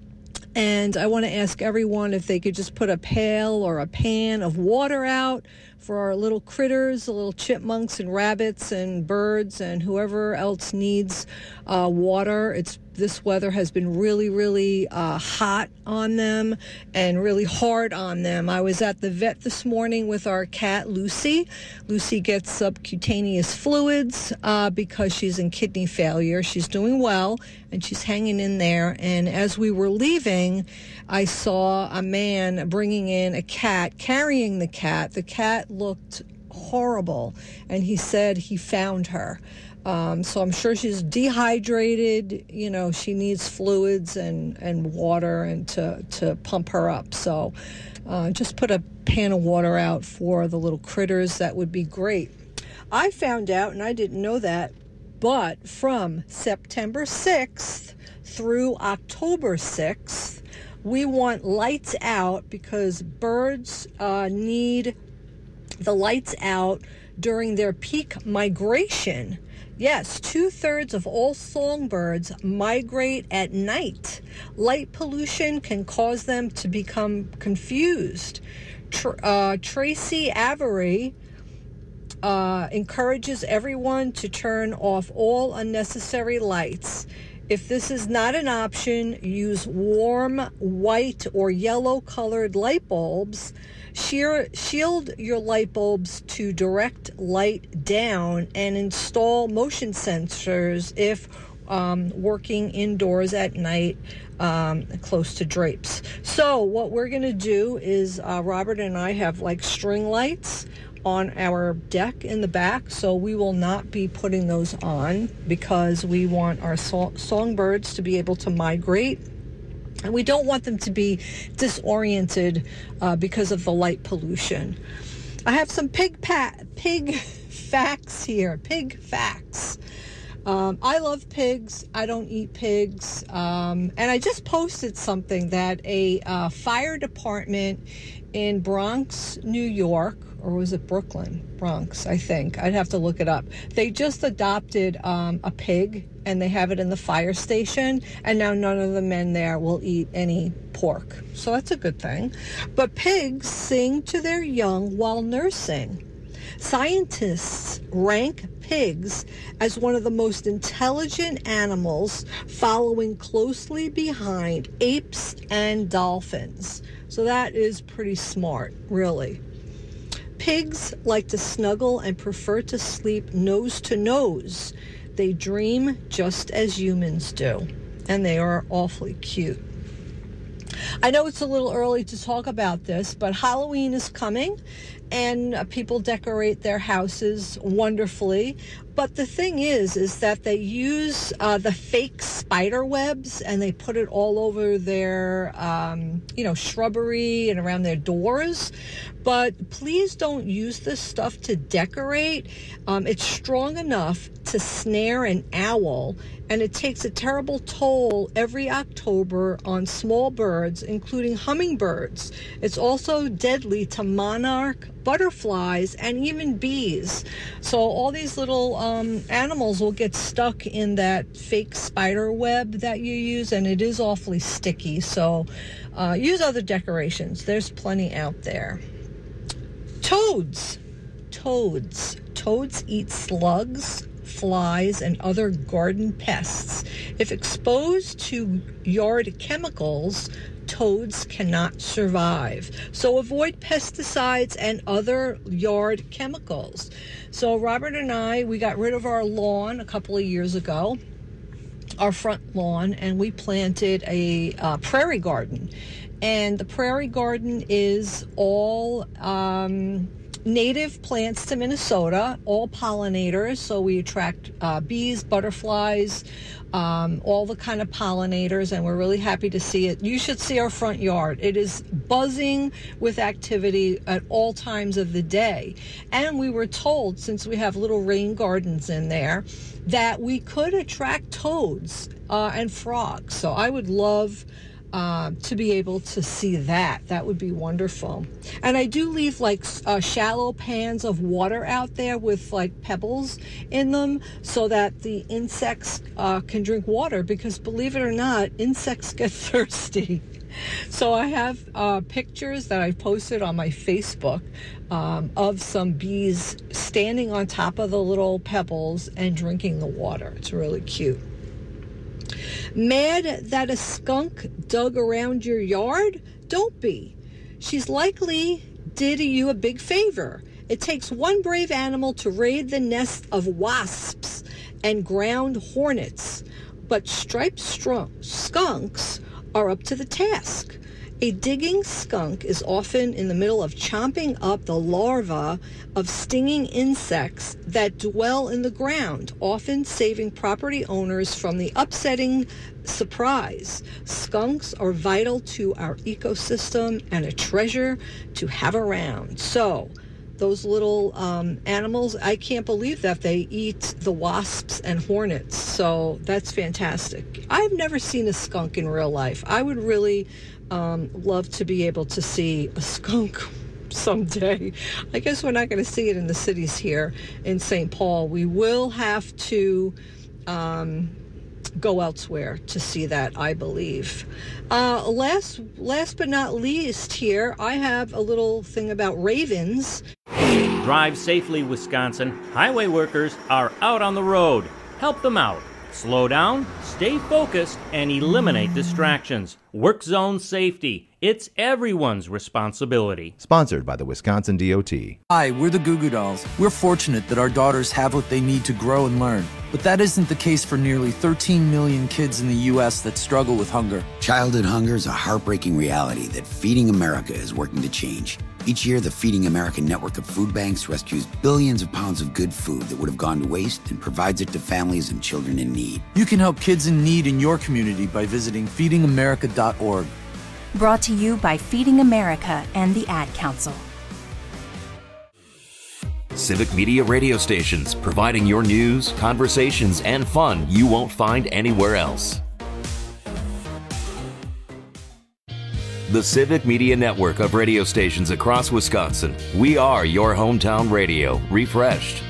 And I want to ask everyone if they could just put a pail or a pan of water out for our little critters, the little chipmunks and rabbits and birds and whoever else needs uh, water. It's this weather has been really, really uh, hot on them and really hard on them. I was at the vet this morning with our cat, Lucy. Lucy gets subcutaneous fluids uh, because she's in kidney failure. She's doing well, and she's hanging in there. And as we were leaving, I saw a man bringing in a cat, carrying the cat. The cat looked horrible, and he said he found her. Um, so I'm sure she's dehydrated. You know, she needs fluids and, and water and to, to pump her up. So uh, just put a pan of water out for the little critters. That would be great. I found out, and I didn't know that, but from September sixth through October sixth, we want lights out because birds uh, need the lights out during their peak migration. Yes, two-thirds of all songbirds migrate at night. Light pollution can cause them to become confused. Tr- uh, Tracy Avery uh, encourages everyone to turn off all unnecessary lights. If this is not an option, use warm white or yellow colored light bulbs. Sheer, shield your light bulbs to direct light down and install motion sensors if um, working indoors at night um, close to drapes. So what we're going to do is uh, Robert and I have like string lights on our deck in the back, so we will not be putting those on because we want our so- songbirds to be able to migrate, and we don't want them to be disoriented uh, because of the light pollution. I have some pig pa- pig facts here. Pig facts. Um, I love pigs. I don't eat pigs. Um, and I just posted something that a uh, fire department in Bronx, New York, or was it Brooklyn? Bronx, I think. I'd have to look it up. They just adopted um, a pig, and they have it in the fire station, and now none of the men there will eat any pork. So that's a good thing. But pigs sing to their young while nursing. Scientists rank pigs as one of the most intelligent animals, following closely behind apes and dolphins. So that is pretty smart, really. Pigs like to snuggle and prefer to sleep nose to nose. They dream just as humans do, and they are awfully cute. I know it's a little early to talk about this, but Halloween is coming, and uh, people decorate their houses wonderfully. But the thing is, is that they use uh, the fake spider webs, and they put it all over their, um, you know, shrubbery and around their doors. But please don't use this stuff to decorate. Um, it's strong enough to snare an owl, and it takes a terrible toll every October on small birds, including hummingbirds. It's also deadly to monarch, butterflies, and even bees. So all these little um, animals will get stuck in that fake spider web that you use, and it is awfully sticky. So uh, use other decorations. There's plenty out there. Toads. Toads. Toads eat slugs, flies, and other garden pests. If exposed to yard chemicals, toads cannot survive. So avoid pesticides and other yard chemicals. So Robert and I, we got rid of our lawn a couple of years ago, our front lawn, and we planted a uh, prairie garden. And the prairie garden is all um, native plants to Minnesota, all pollinators. So we attract uh, bees, butterflies, um, all the kind of pollinators, and we're really happy to see it. You should see our front yard. It is buzzing with activity at all times of the day. And we were told, since we have little rain gardens in there, that we could attract toads uh, and frogs. So I would love Uh, to be able to see that. That would be wonderful. And I do leave like uh, shallow pans of water out there with like pebbles in them so that the insects uh, can drink water, because believe it or not, insects get thirsty. So I have uh, pictures that I posted on my Facebook um, of some bees standing on top of the little pebbles and drinking the water. It's really cute. Mad that a skunk dug around your yard? Don't be. She's likely did you a big favor. It takes one brave animal to raid the nest of wasps and ground hornets, but striped strunk- skunks are up to the task. A digging skunk is often in the middle of chomping up the larvae of stinging insects that dwell in the ground, often saving property owners from the upsetting surprise. Skunks are vital to our ecosystem and a treasure to have around. So, those little um, animals, I can't believe that they eat the wasps and hornets. So that's fantastic. I've never seen a skunk in real life. I would really um, love to be able to see a skunk someday. I guess we're not going to see it in the cities here in Saint Paul. We will have to um, go elsewhere to see that, I believe. Uh, last, last but not least here, I have a little thing about ravens. Drive safely, Wisconsin. Highway workers are out on the road. Help them out. Slow down, stay focused, and eliminate distractions. Work zone safety. It's everyone's responsibility. Sponsored by the Wisconsin D O T. Hi, we're the Goo Goo Dolls. We're fortunate that our daughters have what they need to grow and learn. But that isn't the case for nearly thirteen million kids in the U S that struggle with hunger. Childhood hunger is a heartbreaking reality that Feeding America is working to change. Each year, the Feeding America network of food banks rescues billions of pounds of good food that would have gone to waste and provides it to families and children in need. You can help kids in need in your community by visiting feeding america dot org. Brought to you by Feeding America and the Ad Council. Civic Media radio stations, providing your news, conversations, and fun you won't find anywhere else. The Civic Media network of radio stations across Wisconsin. We are your hometown radio, refreshed.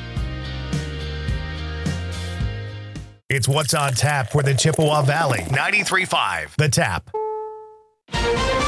It's What's on Tap for the Chippewa Valley. ninety-three point five The Tap.